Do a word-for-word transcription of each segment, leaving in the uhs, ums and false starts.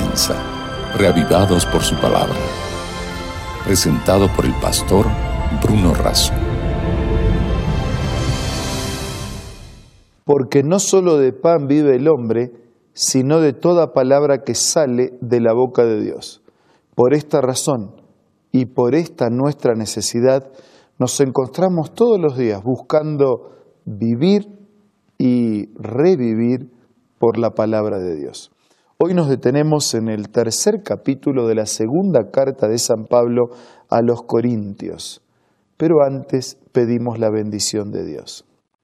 comienza, Reavivados por su palabra. Presentado por el pastor Bruno Razo. Porque no solo de pan vive el hombre, sino de toda palabra que sale de la boca de Dios. Por esta razón y por esta nuestra necesidad, nos encontramos todos los días buscando vivir y revivir por la palabra de Dios. Hoy nos detenemos en el tercer capítulo de la segunda carta de San Pablo a los Corintios, pero antes pedimos la bendición de Dios.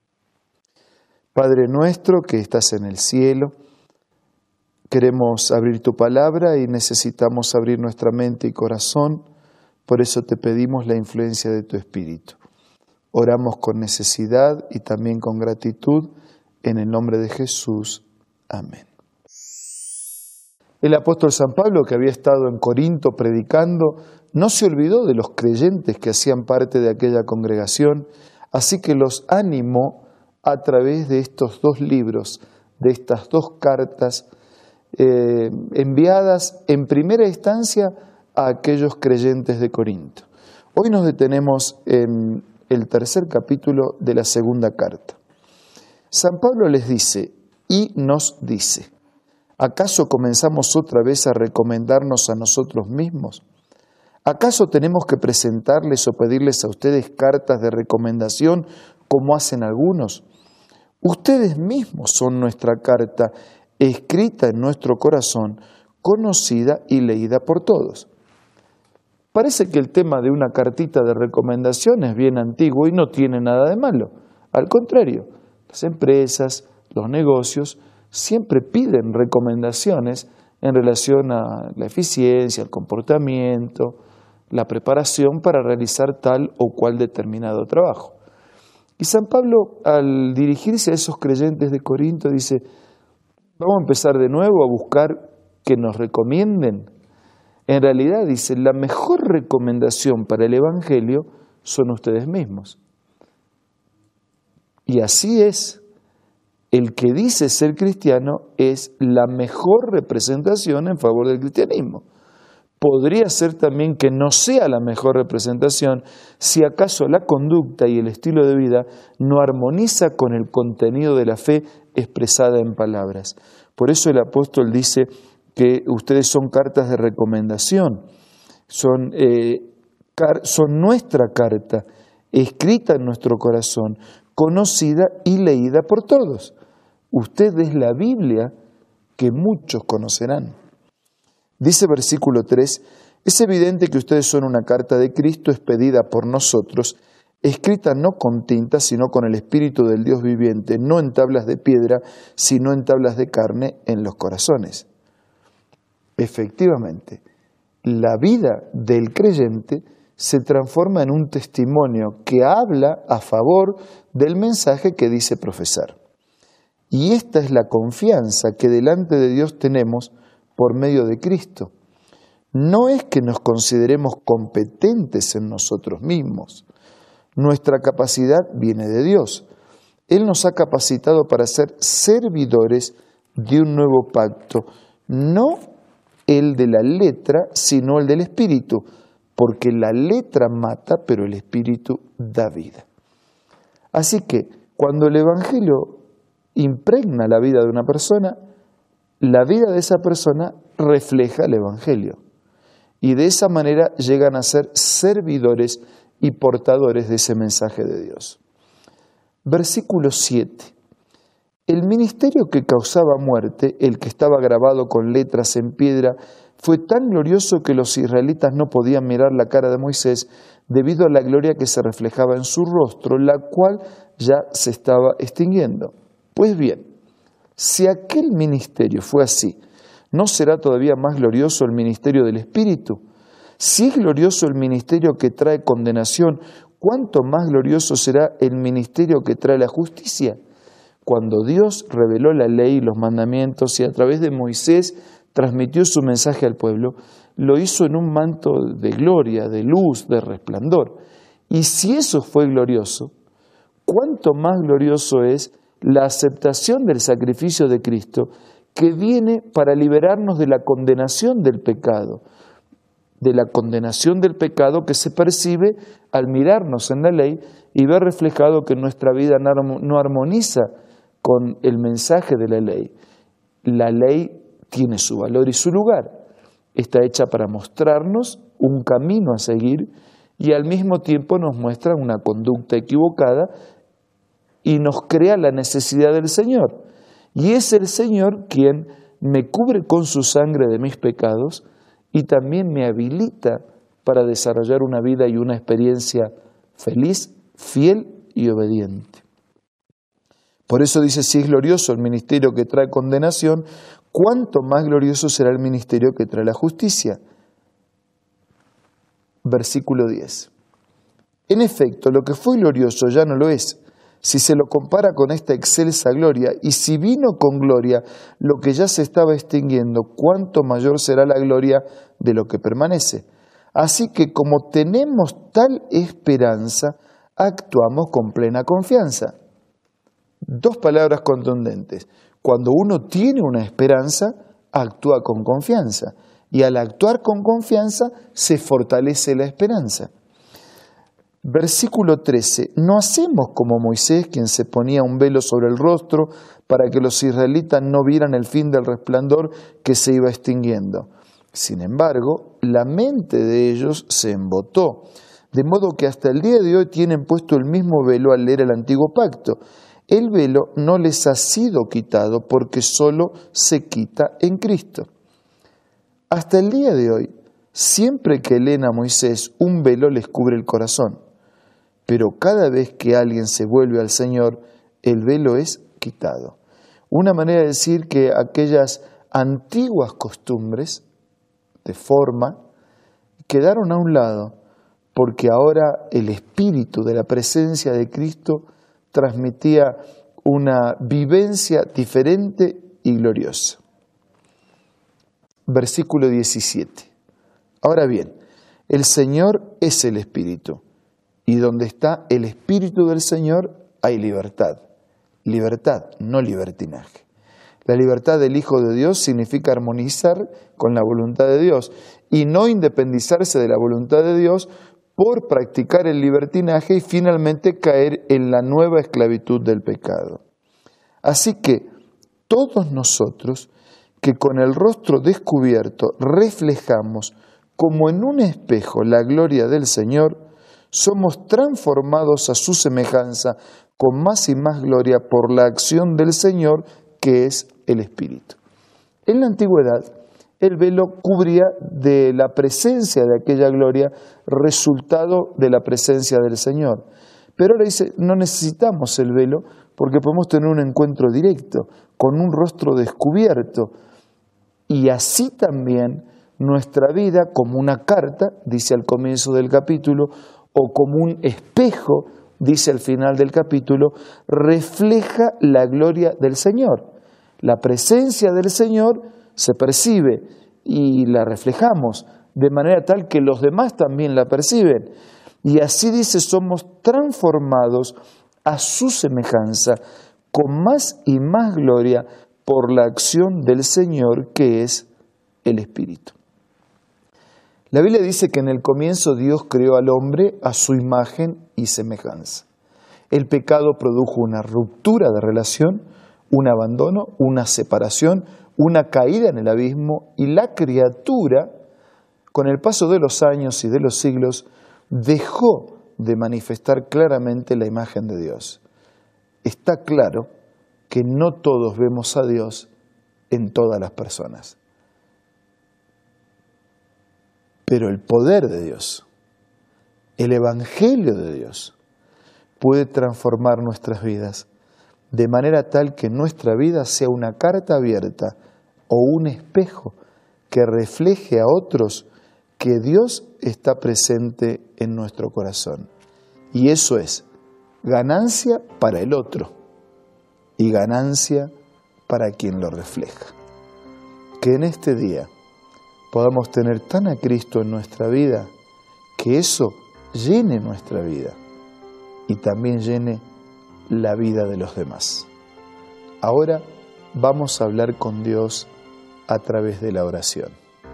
Padre nuestro que estás en el cielo, queremos abrir tu palabra y necesitamos abrir nuestra mente y corazón, por eso te pedimos la influencia de tu Espíritu. Oramos con necesidad y también con gratitud, en el nombre de Jesús. Amén. El apóstol San Pablo, que había estado en Corinto predicando, no se olvidó de los creyentes que hacían parte de aquella congregación, así que los animó a través de estos dos libros, de estas dos cartas, eh, enviadas en primera instancia a aquellos creyentes de Corinto. Hoy nos detenemos en el tercer capítulo de la segunda carta. San Pablo les dice, y nos dice, ¿acaso comenzamos otra vez a recomendarnos a nosotros mismos? ¿Acaso tenemos que presentarles o pedirles a ustedes cartas de recomendación como hacen algunos? Ustedes mismos son nuestra carta, escrita en nuestro corazón, conocida y leída por todos. Parece que el tema de una cartita de recomendación es bien antiguo y no tiene nada de malo. Al contrario, las empresas, los negocios, siempre piden recomendaciones en relación a la eficiencia, el comportamiento, la preparación para realizar tal o cual determinado trabajo. Y San Pablo, al dirigirse a esos creyentes de Corinto, dice, vamos a empezar de nuevo a buscar que nos recomienden. En realidad, dice, la mejor recomendación para el Evangelio son ustedes mismos. Y así es. El que dice ser cristiano es la mejor representación en favor del cristianismo. Podría ser también que no sea la mejor representación si acaso la conducta y el estilo de vida no armoniza con el contenido de la fe expresada en palabras. Por eso el apóstol dice que ustedes son cartas de recomendación, son, eh, car- son nuestra carta, escrita en nuestro corazón, conocida y leída por todos. Usted es la Biblia que muchos conocerán. Dice versículo tres, es evidente que ustedes son una carta de Cristo expedida por nosotros, escrita no con tinta, sino con el Espíritu del Dios viviente, no en tablas de piedra, sino en tablas de carne en los corazones. Efectivamente, la vida del creyente se transforma en un testimonio que habla a favor del mensaje que dice profesar. Y esta es la confianza que delante de Dios tenemos por medio de Cristo. No es que nos consideremos competentes en nosotros mismos. Nuestra capacidad viene de Dios. Él nos ha capacitado para ser servidores de un nuevo pacto, no el de la letra, sino el del Espíritu, porque la letra mata, pero el Espíritu da vida. Así que cuando el Evangelio impregna la vida de una persona, la vida de esa persona refleja el Evangelio. Y de esa manera llegan a ser servidores y portadores de ese mensaje de Dios. Versículo siete. El ministerio que causaba muerte, el que estaba grabado con letras en piedra, fue tan glorioso que los israelitas no podían mirar la cara de Moisés debido a la gloria que se reflejaba en su rostro, la cual ya se estaba extinguiendo. Pues bien, si aquel ministerio fue así, ¿no será todavía más glorioso el ministerio del Espíritu? Si es glorioso el ministerio que trae condenación, ¿cuánto más glorioso será el ministerio que trae la justicia? Cuando Dios reveló la ley y los mandamientos y a través de Moisés transmitió su mensaje al pueblo, lo hizo en un manto de gloria, de luz, de resplandor. Y si eso fue glorioso, ¿cuánto más glorioso es la aceptación del sacrificio de Cristo que viene para liberarnos de la condenación del pecado, de la condenación del pecado que se percibe al mirarnos en la ley y ver reflejado que nuestra vida no armoniza con el mensaje de la ley. La ley tiene su valor y su lugar. Está hecha para mostrarnos un camino a seguir y al mismo tiempo nos muestra una conducta equivocada y nos crea la necesidad del Señor. Y es el Señor quien me cubre con su sangre de mis pecados y también me habilita para desarrollar una vida y una experiencia feliz, fiel y obediente. Por eso dice, si es glorioso el ministerio que trae condenación, ¿cuánto más glorioso será el ministerio que trae la justicia? Versículo diez. En efecto, lo que fue glorioso ya no lo es, si se lo compara con esta excelsa gloria, y si vino con gloria lo que ya se estaba extinguiendo, cuánto mayor será la gloria de lo que permanece. Así que como tenemos tal esperanza, actuamos con plena confianza. Dos palabras contundentes. Cuando uno tiene una esperanza, actúa con confianza. Y al actuar con confianza, se fortalece la esperanza. Versículo trece. No hacemos como Moisés, quien se ponía un velo sobre el rostro para que los israelitas no vieran el fin del resplandor que se iba extinguiendo. Sin embargo, la mente de ellos se embotó, de modo que hasta el día de hoy tienen puesto el mismo velo al leer el antiguo pacto. El velo no les ha sido quitado porque solo se quita en Cristo. Hasta el día de hoy, siempre que leen a Moisés, un velo les cubre el corazón. Pero cada vez que alguien se vuelve al Señor, el velo es quitado. Una manera de decir que aquellas antiguas costumbres de forma quedaron a un lado, porque ahora el espíritu de la presencia de Cristo transmitía una vivencia diferente y gloriosa. Versículo diecisiete. Ahora bien, el Señor es el Espíritu, y donde está el Espíritu del Señor hay libertad. Libertad, no libertinaje. La libertad del Hijo de Dios significa armonizar con la voluntad de Dios y no independizarse de la voluntad de Dios por practicar el libertinaje y finalmente caer en la nueva esclavitud del pecado. Así que todos nosotros que con el rostro descubierto reflejamos como en un espejo la gloria del Señor, somos transformados a su semejanza con más y más gloria por la acción del Señor, que es el Espíritu. En la antigüedad, el velo cubría de la presencia de aquella gloria, resultado de la presencia del Señor. Pero ahora dice, no necesitamos el velo porque podemos tener un encuentro directo, con un rostro descubierto. Y así también nuestra vida como una carta, dice al comienzo del capítulo, o como un espejo, dice al final del capítulo, refleja la gloria del Señor. La presencia del Señor se percibe y la reflejamos de manera tal que los demás también la perciben. Y así dice, somos transformados a su semejanza con más y más gloria por la acción del Señor, que es el Espíritu. La Biblia dice que en el comienzo Dios creó al hombre a su imagen y semejanza. El pecado produjo una ruptura de relación, un abandono, una separación, una caída en el abismo, y la criatura, con el paso de los años y de los siglos, dejó de manifestar claramente la imagen de Dios. Está claro que no todos vemos a Dios en todas las personas. Pero el poder de Dios, el Evangelio de Dios, puede transformar nuestras vidas de manera tal que nuestra vida sea una carta abierta o un espejo que refleje a otros que Dios está presente en nuestro corazón. Y eso es ganancia para el otro y ganancia para quien lo refleja. Que en este día podamos tener tan a Cristo en nuestra vida que eso llene nuestra vida y también llene la vida de los demás. Ahora vamos a hablar con Dios a través de la oración.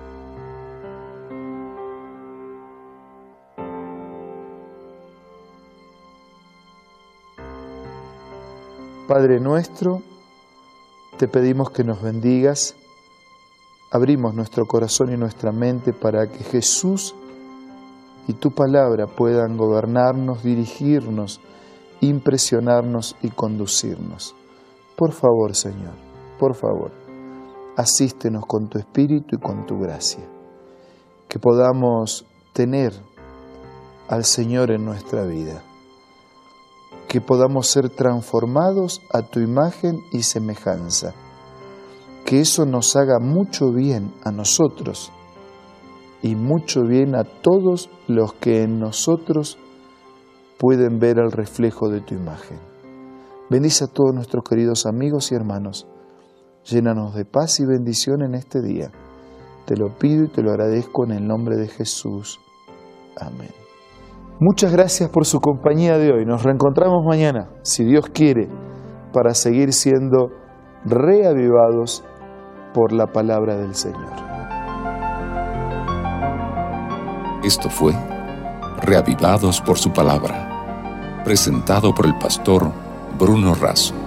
Padre nuestro, te pedimos que nos bendigas. Abrimos nuestro corazón y nuestra mente para que Jesús y tu palabra puedan gobernarnos, dirigirnos, impresionarnos y conducirnos. Por favor, Señor, por favor, asístenos con tu Espíritu y con tu gracia. Que podamos tener al Señor en nuestra vida. Que podamos ser transformados a tu imagen y semejanza. Que eso nos haga mucho bien a nosotros y mucho bien a todos los que en nosotros pueden ver el reflejo de tu imagen. Bendice a todos nuestros queridos amigos y hermanos. Llénanos de paz y bendición en este día. Te lo pido y te lo agradezco en el nombre de Jesús. Amén. Muchas gracias por su compañía de hoy. Nos reencontramos mañana, si Dios quiere, para seguir siendo reavivados por la palabra del Señor. Esto fue Reavivados por su palabra, presentado por el pastor Bruno Razo.